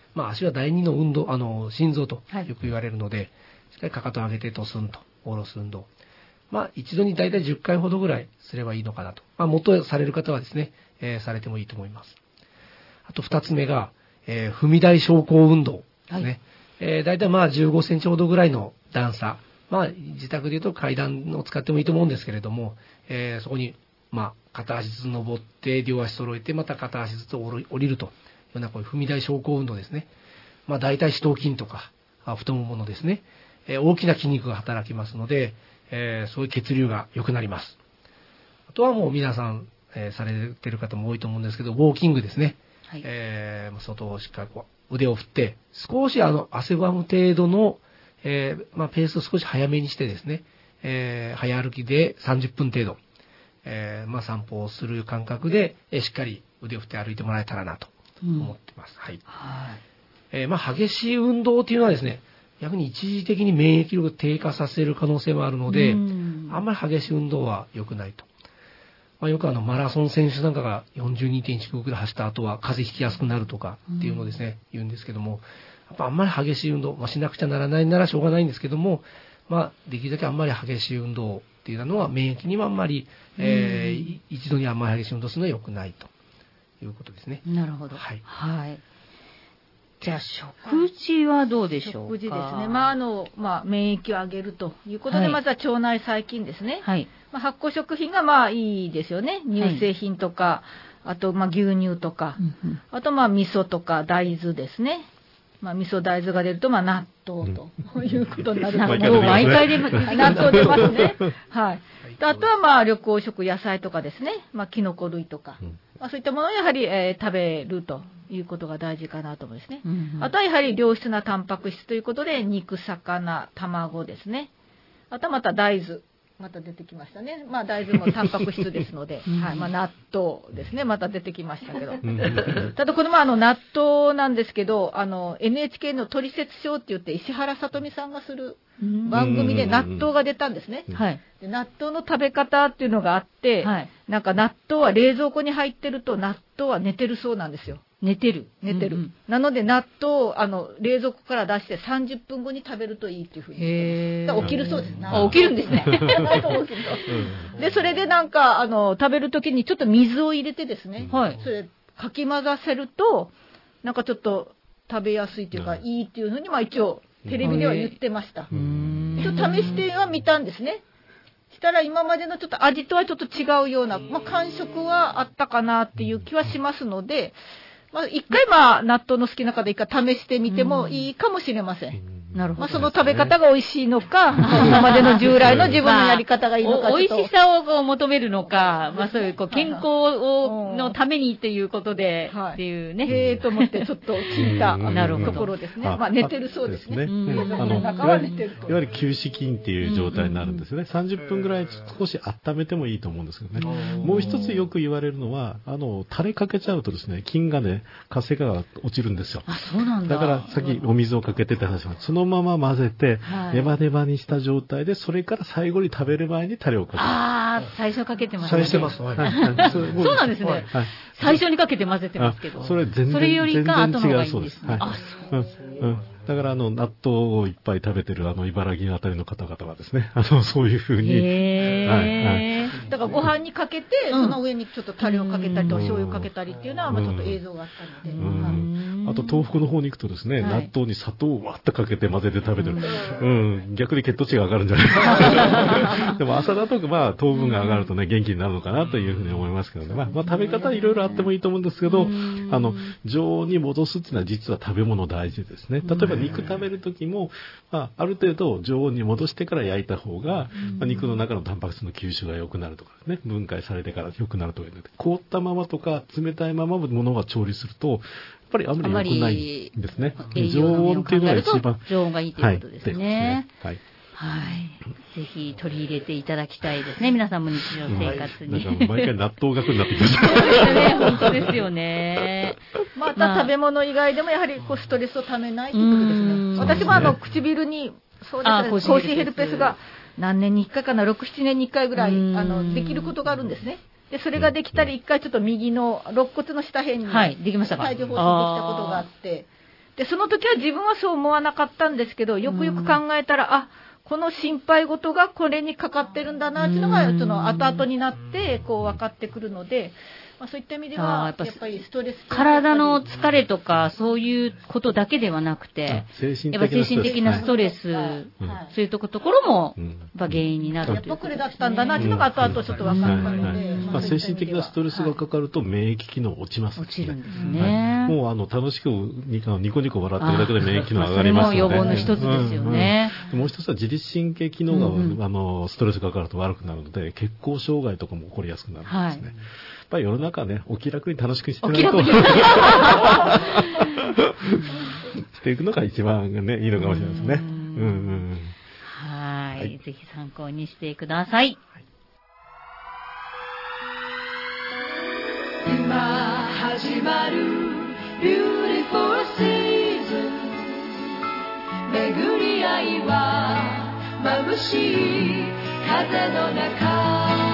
足は第二の運動、心臓とよく言われるので、しっかりかかとを上げてドスンと下ろす運動。一度に大体10回ほどぐらいすればいいのかなと。もっとされる方はですね、されてもいいと思います。あと2つ目が、踏み台昇降運動ですね。大体15センチほどぐらいの段差。自宅で言うと階段を使ってもいいと思うんですけれども、そこに、片足ずつ登って、両足揃えて、また片足ずつ降りるというような、こういう踏み台昇降運動ですね。大体四頭筋とか、太もものですね、大きな筋肉が働きますので、そういう血流が良くなります。あとはもう皆さん、されてる方も多いと思うんですけど、ウォーキングですね。外をしっかり腕を振って、少し汗ばむ程度の、ペースを少し早めにしてですね、早歩きで30分程度、散歩をする感覚で、しっかり腕を振って歩いてもらえたらなと思ってます。激しい運動というのはですね、逆に一時的に免疫力を低下させる可能性もあるので、あんまり激しい運動は良くないと。よくマラソン選手なんかが 42.195 キロ走った後は風邪ひきやすくなるとかっていうのをですね、言うんですけども、やっぱあんまり激しい運動、しなくちゃならないならしょうがないんですけども、できるだけあんまり激しい運動っていうのは免疫にはあんまり、一度にあんまり激しい運動するのは良くないということですね。 なるほど。じゃあ食事はどうでしょうか。 食事ですね。免疫を上げるということで、まずは腸内細菌ですね。発酵食品がいいですよね。乳製品とか、あと牛乳とか、あと味噌とか大豆ですね。味噌大豆が出ると納豆ということになる。 毎回でも納豆出ますね。あとは緑黄色野菜とかですね。キノコ類とか。そういったものをやはり、食べるということが大事かなと思うんですね。あとはやはり良質なタンパク質ということで、肉、魚、卵ですね。あとはまた大豆。また出てきましたね。大豆もタンパク質ですので、納豆ですね。また出てきましたけど。ただこれも納豆なんですけど、NHK のトリセツショーって言って石原さとみさんがする番組で納豆が出たんですね。で納豆の食べ方っていうのがあって、なんか納豆は冷蔵庫に入ってると納豆は寝てるそうなんですよ。寝てる。なので納豆を冷蔵庫から出して30分後に食べるといいっていうふうに。起きるそうです。 起きるんですね。 で、それでなんか、食べるときにちょっと水を入れてですね。それ、かき混ざせると、なんかちょっと食べやすいというか、いいっていうふうに、一応、テレビでは言ってました。一応試しては見たんですね。したら今までのちょっと味とはちょっと違うような、感触はあったかなっていう気はしますので、一回納豆の好きな方一回試してみてもいいかもしれません。 なるほど。 その食べ方が美味しいのか、今までの従来の自分のやり方がいいのか。 美味しさを求めるのか、そういう健康のためにっていうことで、っていうね。 と思ってちょっと聞いたところですね。寝てるそうですね。 いわゆる休止筋っていう状態になるんですよね。30分ぐらい少し温めてもいいと思うんですけどね。もう一つよく言われるのは、垂れかけちゃうとですね、筋がね、活性化が落ちるんですよ。 そうなんだ。 だからさっきお水をかけてって話が、そのまま混ぜて、ネバネバにした状態で、それから最後に食べる前にタレをかける。 最初かけてますね。 してます。 そうなんですね。最初にかけて混ぜてますけど。 それよりか後の方がいいんですね。だから納豆をいっぱい食べてる茨城あたりの方々はですね、そういうふうに。 だからご飯にかけて、その上にちょっとタレをかけたりと醤油かけたりっていうのは、ちょっと映像があったので。 あと東北の方に行くとですね、納豆に砂糖をわっとかけて混ぜて食べてる。逆に血糖値が上がるんじゃないか。でも朝だと糖分が上がるとね、元気になるのかなというふうに思いますけどね。食べ方いろいろあってもいいと思うんですけど、常温に戻すっていうのは実は食べ物大事ですね。例えば肉食べるときも、ある程度常温に戻してから焼いた方が、肉の中のタンパク質の吸収が良くなるとかね、分解されてから良くなるとか、凍ったままとか冷たいままものが調理すると、やっぱりあんまり良くないんですね。常温っていうのが一番。 常温がいいということですね。ぜひ取り入れていただきたいですね。皆さんも日常生活に。 なんか毎回納豆学になってきました。 そうですね。本当ですよね。 また食べ物以外でもやはりストレスをためないということですね。私も唇に、そうですね、口唇ヘルペスが何年に1回かな、6、7年に1回ぐらい、できることがあるんですね。で、それができたり、1回ちょっと右の肋骨の下辺に、 できましたか。 帯状疱疹できたことがあって、 で、その時は自分はそう思わなかったんですけど、よくよく考えたら、この心配事がこれにかかってるんだなっていうのが、その後々になって、こう分かってくるので、そういった意味では、やっぱりストレス。 体の疲れとか、そういうことだけではなくて、やっぱ精神的なストレス、そういうところも、やっぱ原因になる。 やっぱこれだったんだなっていうのが後々ちょっと分かったので。 精神的なストレスがかかると免疫機能落ちます。 落ちるんですね。 もう楽しくニコニコ笑ってるだけで免疫機能上がりますので。 それも予防の一つですよね。 もう一つは自律神経機能がストレスがかかると悪くなるので、血行障害とかも起こりやすくなるんですね。やっぱり世の中ね、お気楽に楽しくしてないとしていくのが一番ね、いいのかもしれないですね。 はい。ぜひ参考にしてください。 今始まる Beautiful Season 巡り合いは眩しい風の中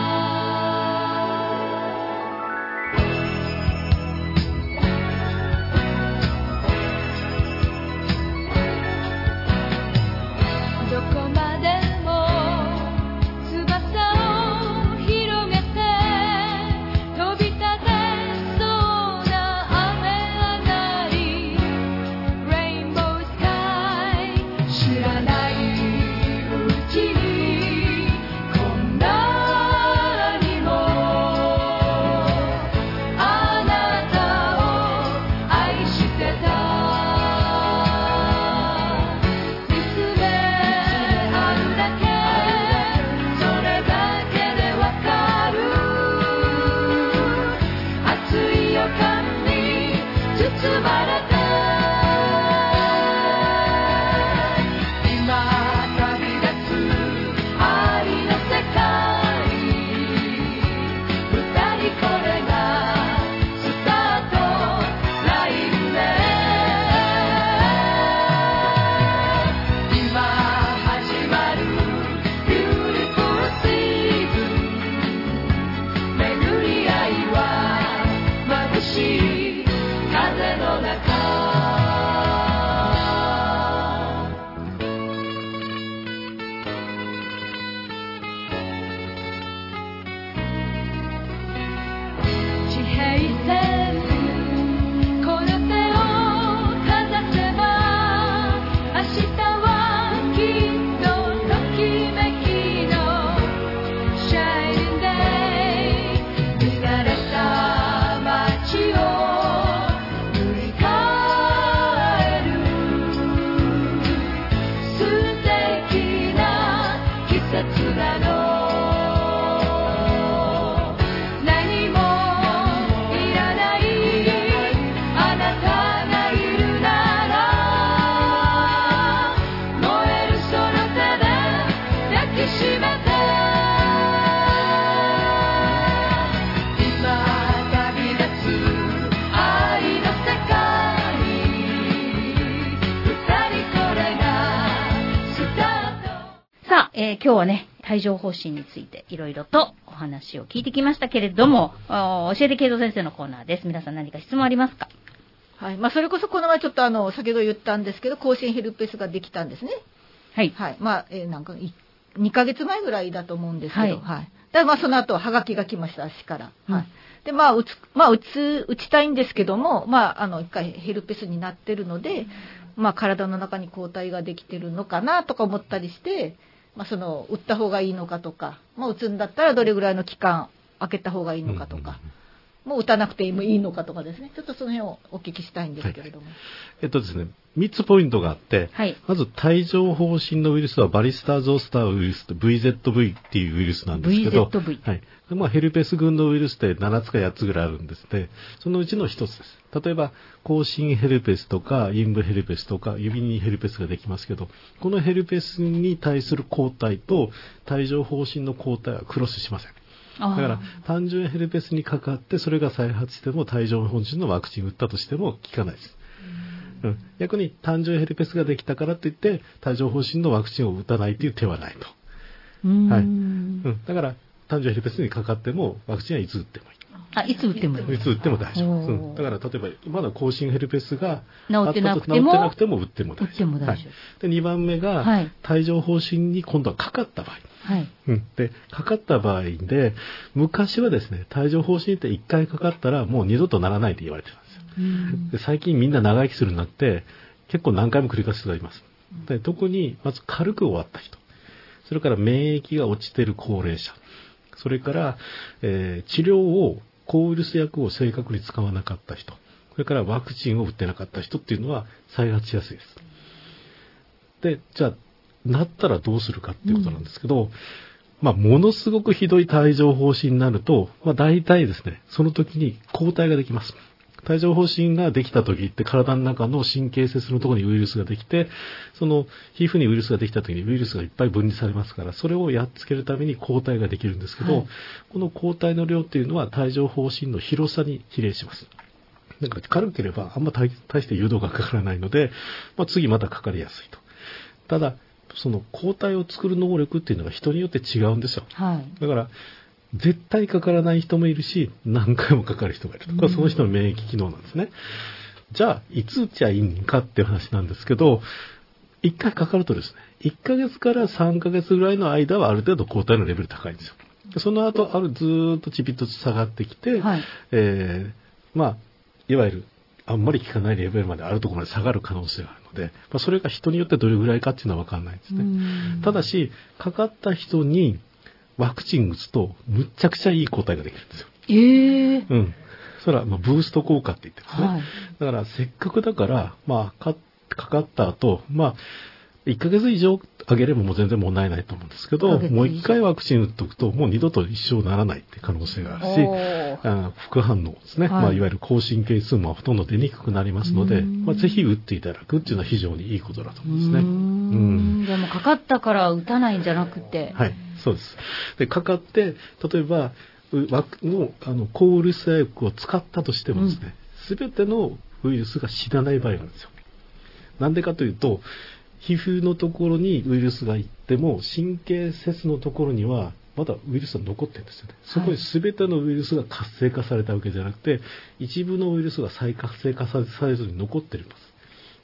今日はね、帯状疱疹についていろいろとお話を聞いてきましたけれども、教えて慶三先生のコーナーです。皆さん何か質問ありますか？ はい。それこそこの前ちょっと先ほど言ったんですけど、甲子園ヘルペスができたんですね。 はい。 はい。なんか2ヶ月前ぐらいだと思うんですけど、はい。で、その後、はがきが来ました、足から。はい。で、打ちたいんですけども、一回ヘルペスになってるので、体の中に抗体ができてるのかなとか思ったりして、打った方がいいのかとか、打つんだったらどれぐらいの期間空けた方がいいのかとか、もう打たなくてもいいのかとかですね。ちょっとその辺をお聞きしたいんですけれども。 ですね、3つポイントがあって、はい、まず帯状疱疹のウイルスはバリスターゾースターウイルスと VZV っていうウイルスなんですけど、 VZV。 はい。ヘルペス群のウイルスって7つか8つぐらいあるんですね。そのうちの1つです。例えば、甲心ヘルペスとか、陰部ヘルペスとか、指にヘルペスができますけど、このヘルペスに対する抗体と帯状疱疹の抗体はクロスしません。だから単純ヘルペスにかかってそれが再発しても帯状疱疹のワクチン打ったとしても効かないです。逆に単純ヘルペスができたからといって帯状疱疹のワクチンを打たないという手はないと。はい。だから単純ヘルペスにかかってもワクチンはいつ打ってもいい。 いつ打ってもいい。 いつ打っても大丈夫。 おーだから例えばまだ甲子園ヘルペスが治ってなくても治ってなくても打っても大丈夫。 打っても大丈夫はいで2番目が、 はい帯状疱疹に今度はかかった場合。 はい。 で、かかった場合で、昔はですね、帯状疱疹って1回かかったらもう二度とならないって言われてたんですよ。で最近みんな長生きするようになって、結構何回も繰り返す人がいます。で特に、まず軽く終わった人。それから免疫が落ちている高齢者。それから、治療を、抗ウイルス薬を正確に使わなかった人。それからワクチンを打ってなかった人っていうのは再発しやすいです。で、じゃあ、なったらどうするかっていうことなんですけど、ものすごくひどい帯状疱疹になると、大体ですね、その時に抗体ができます。帯状疱疹ができた時って体の中の神経節のところにウイルスができて、その皮膚にウイルスができた時にウイルスがいっぱい分離されますから、それをやっつけるために抗体ができるんですけど、この抗体の量っていうのは帯状疱疹の広さに比例します。だから軽ければあんま大して誘導がかからないので、次またかかりやすいと。ただ、その抗体を作る能力っていうのが人によって違うんですよ。だから、絶対かからない人もいるし、何回もかかる人がいると。これはその人の免疫機能なんですね。じゃあ、いつ打っちゃいいんかっていう話なんですけど、1回かかるとですね、1ヶ月から3ヶ月ぐらいの間はある程度抗体のレベル高いんですよ。でその後、ずーっとちびっと下がってきて、いわゆる、あんまり効かないレベルまであるところまで下がる可能性があるので、それが人によってどれぐらいかっていうのは分かんないんですね。ただし、かかった人にワクチン打つと、むっちゃくちゃいい抗体ができるんですよ。それは、ブースト効果って言ってますね。だから、せっかくだから、かかった後、1ヶ月以上あげればもう全然問題ないと思うんですけど、もう1回ワクチン打っとくと、もう二度と一生ならないって可能性があるし、副反応ですね。いわゆる高神経痛もほとんど出にくくなりますので、ぜひ打っていただくっていうのは非常にいいことだと思うんですね。 でもかかったから打たないんじゃなくて。 はい、そうです。で、かかって、例えば、抗ウイルス薬を使ったとしてもですね、すべてのウイルスが死なない場合があるんですよ。なんでかというと、皮膚のところにウイルスが行っても、神経節のところにはまだウイルスが残ってるんですよね。そこに全てのウイルスが活性化されたわけじゃなくて、一部のウイルスが再活性化されずに残っています。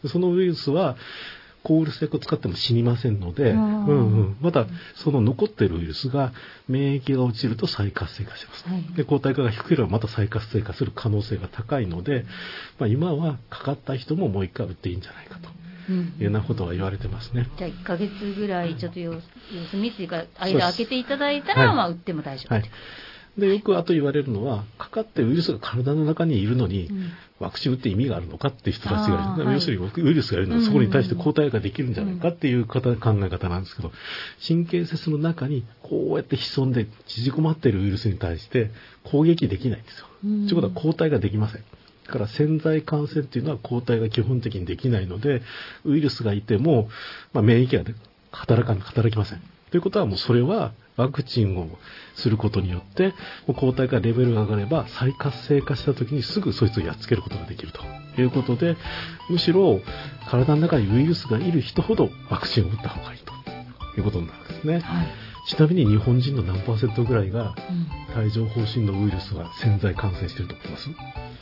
そのウイルスは、抗ウイルス薬を使っても死にませんので、またその残っているウイルスが免疫が落ちると再活性化します。で、抗体価が低ければまた再活性化する可能性が高いので、今はかかった人ももう一回打っていいんじゃないかと。いうようなことが言われてますね。 じゃあ1ヶ月ぐらいちょっと様子見っていうか間空けていただいたら、打っても大丈夫。 で、よくあと言われるのは、かかってウイルスが体の中にいるのに、ワクチン打って意味があるのかっていう人たちがいる。要するにウイルスがいるのはそこに対して抗体ができるんじゃないかっていう考え方なんですけど、神経節の中にこうやって潜んで縮こまっているウイルスに対して攻撃できないんですよ。ということは抗体ができません。だから潜在感染っていうのは抗体が基本的にできないので、ウイルスがいても、免疫が働きません。ということはもうそれはワクチンをすることによって、抗体がレベルが上がれば再活性化した時にすぐそいつをやっつけることができるということで、むしろ体の中にウイルスがいる人ほどワクチンを打った方がいいということになるんですね。ちなみに日本人の何%ぐらいが帯状疱疹のウイルスが潜在感染していると思います？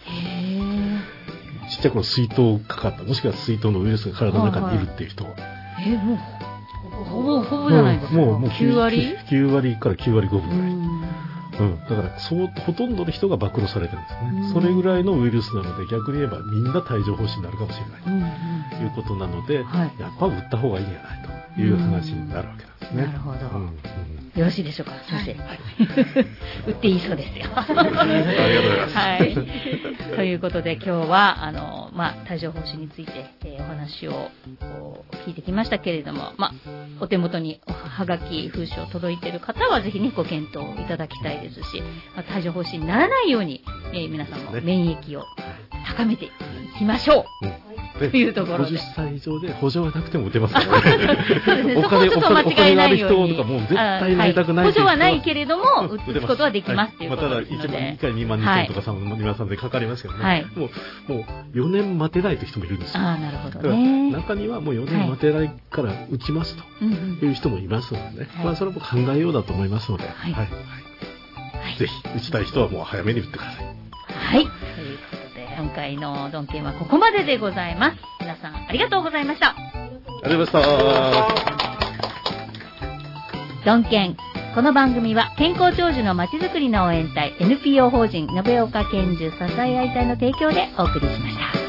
ちっちゃい頃水筒かかった、もしくは水筒のウイルスが体の中にいるっていう人は、 もうほぼじゃないですか。 もう 9割 9割から9割5分ぐらい。だからほとんどの人が暴露されてるんですね。それぐらいのウイルスなので、逆に言えばみんな帯状疱疹になるかもしれないということなので、やっぱ打った方がいいんじゃないという話になるわけなんですね。 なるほど。よろしいでしょうか、先生。打っていいそうですよ。ありがとうございます。ということで今日は帯状疱疹について、お話を聞いてきましたけれども、お手元にはがき封書届いている方はぜひねご検討いただきたいですし、帯状疱疹にならないように、皆さんも免疫を高めていきましょう。というところで 50歳以上で補助がなくても打てますからね。お金がある人とかもう絶対なりたくない補助はないけれども打つことはできますっていうことですので、 ただ1回2万2000とか2万3000かかりますけどね、もう4年待てないという人もいるんですよ。 なるほどね。 中にはもう4年待てないから打ちますという人もいますのでね、それも考えようだと思いますので、 ぜひ打ちたい人はもう早めに打ってください。 はい。ということで、今回のドンケンはここまででございます。皆さんありがとうございました。 ありがとうございました。 ドンケン。この番組は健康長寿のまちづくりの応援隊 NPO 法人延岡健寿支え合い隊の提供でお送りしました。